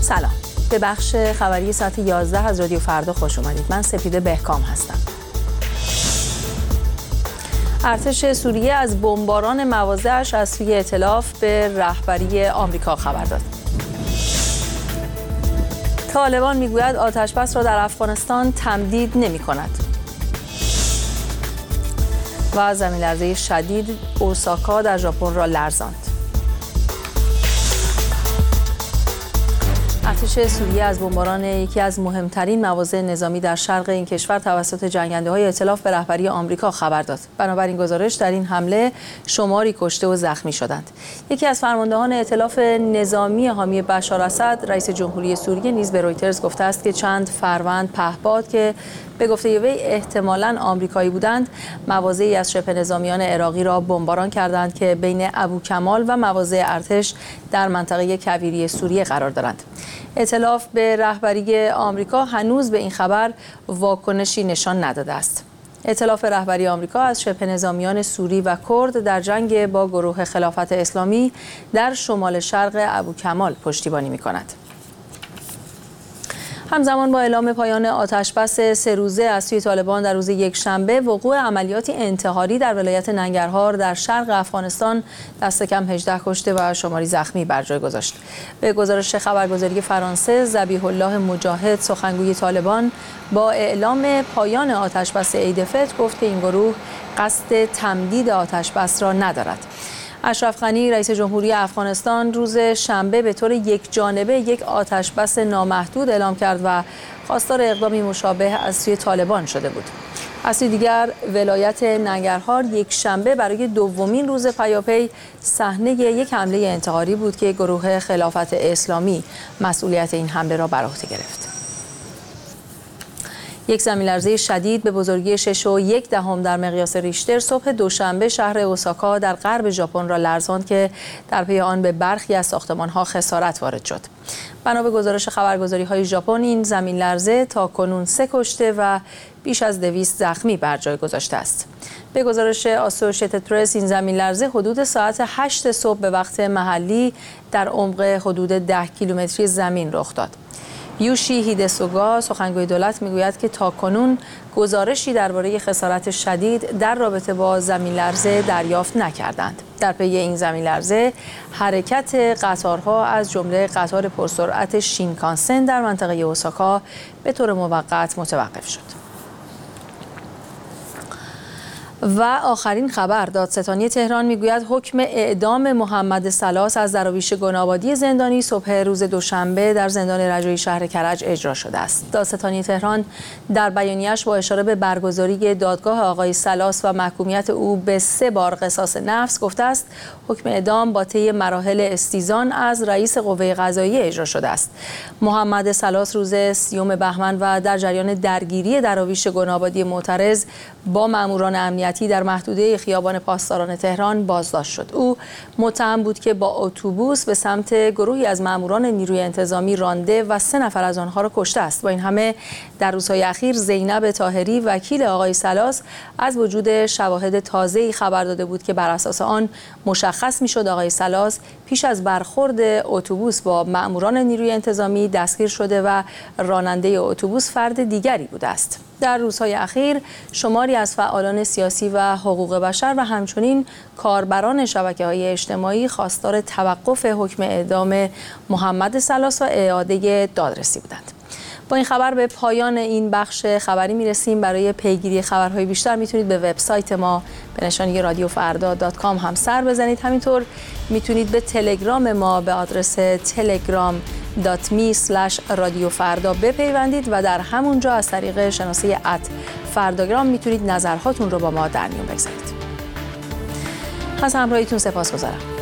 سلام، به بخش خبری ساعت 11 از رادیو فردا خوش اومدید. من سپیده بهکام هستم. ارتش سوریه از بمباران مواضعش از سوی ائتلاف به رهبری آمریکا خبر داد. طالبان میگوید آتش‌بس را در افغانستان تمدید نمی‌کند. و زمین‌لرزه شدید اوساکا در ژاپن را لرزاند. ارتش سوریه از بمباران یکی از مهمترین مواضع نظامی در شرق این کشور توسط جنگنده‌های ائتلاف به رهبری آمریکا خبر داد. بنابراین گزارش در این حمله شماری کشته و زخمی شدند. یکی از فرماندهان ائتلاف نظامی حامی بشار اسد، رئیس جمهوری سوریه، نیز به رویترز گفته است که چند فروند پهپاد که به گفته وی احتمالاً آمریکایی بودند، مواضعی از شبه نظامیان عراقی را بمباران کردند که بین ابوکمال و مواضع ارتش در منطقه کویری سوریه قرار دارند. ائتلاف به رهبری آمریکا هنوز به این خبر واکنشی نشان نداده است. ائتلاف رهبری آمریکا از شبه نظامیان سوری و کرد در جنگ با گروه خلافت اسلامی در شمال شرق ابوکمال پشتیبانی می‌کند. همزمان با اعلام پایان آتش‌بس 3 روزه از سوی طالبان در روز یکشنبه، وقوع عملیاتی انتحاری در ولایت ننگرهار در شرق افغانستان دست کم 18 کشته و شماری زخمی بر جای گذاشت. به گزارش خبرگزاری فرانسه، ذبیح الله مجاهد، سخنگوی طالبان، با اعلام پایان آتش‌بس عید فطر گفت که این گروه قصد تمدید آتش‌بس را ندارد. اشرف غنی، رئیس جمهوری افغانستان، روز شنبه به طور یکجانبه یک آتش‌بس نامحدود اعلام کرد و خواستار اقدامی مشابه از سوی طالبان شده بود. از سوی دیگر، ولایت ننگرهار یک شنبه برای دومین روز پیاپی صحنه یک حمله انتحاری بود که گروه خلافت اسلامی مسئولیت این حمله را بر عهده گرفت. یک زمین‌لرزه شدید به بزرگی 6.1 در مقیاس ریشتر صبح دوشنبه شهر اوساکا در غرب ژاپن را لرزاند که در پی آن به برخی از ساختمان‌ها خسارت وارد شد. بنا به گزارش خبرگزاری‌های ژاپن، این زمین‌لرزه تاکنون 3 کشته و بیش از 200 زخمی بر جای گذاشته است. به گزارش اسوشییتد پرس، این زمین‌لرزه حدود ساعت 8 صبح به وقت محلی در عمق حدود 10 کیلومتری زمین رخ داد. یوشی هیدسوگا، سخنگوی دولت، میگوید که تاکنون گزارشی درباره خسارت شدید در رابطه با زمین‌لرزه دریافت نکردند. در پی این زمین‌لرزه، حرکت قطارها از جمله قطار پرسرعت شینکانسن در منطقه اوساکا به طور موقت متوقف شد. و آخرین خبر، دادستانی تهران میگوید حکم اعدام محمد سلاس از دراویش گنابادی زندانی صبح روز دوشنبه در زندان رجایی شهر کرج اجرا شده است. دادستانی تهران در بیانیه‌اش با اشاره به برگزاری دادگاه آقای سلاس و محکومیت او به 3 بار قصاص نفس گفته است حکم اعدام با طی مراحل استیزان از رئیس قوه قضاییه اجرا شده است. محمد سلاس روز 30 بهمن و در جریان درگیری دراویش گنابادی معترض با ماموران امنیتی در محدوده خیابان پاسداران تهران بازداشت شد. او متهم بود که با اتوبوس به سمت گروهی از ماموران نیروی انتظامی رانده و 3 نفر از آنها را کشته است. با این همه در روزهای اخیر زینب طاهری، وکیل آقای سلاس، از وجود شواهد تازه‌ای خبر داده بود که بر اساس آن مشخص می‌شد آقای سلاس پیش از برخورد اتوبوس با ماموران نیروی انتظامی دستگیر شده و راننده اتوبوس فرد دیگری بوده است. در روزهای اخیر شماری از فعالان سیاسی و حقوق بشر و همچنین کاربران شبکه‌های اجتماعی خواستار توقف حکم اعدام محمد سلاس و اعاده دادرسی بودند. با این خبر به پایان این بخش خبری میرسیم. برای پیگیری خبرهای بیشتر میتونید به وبسایت ما به نشانی radiofarda.com هم سر بزنید. همینطور میتونید به تلگرام ما به آدرس telegram.me/radiofarda بپیوندید و در همونجا از طریق شناسه @فرداگرام میتونید نظرهاتون رو با ما در میون بگذارید. از همراهیتون سپاسگزارم.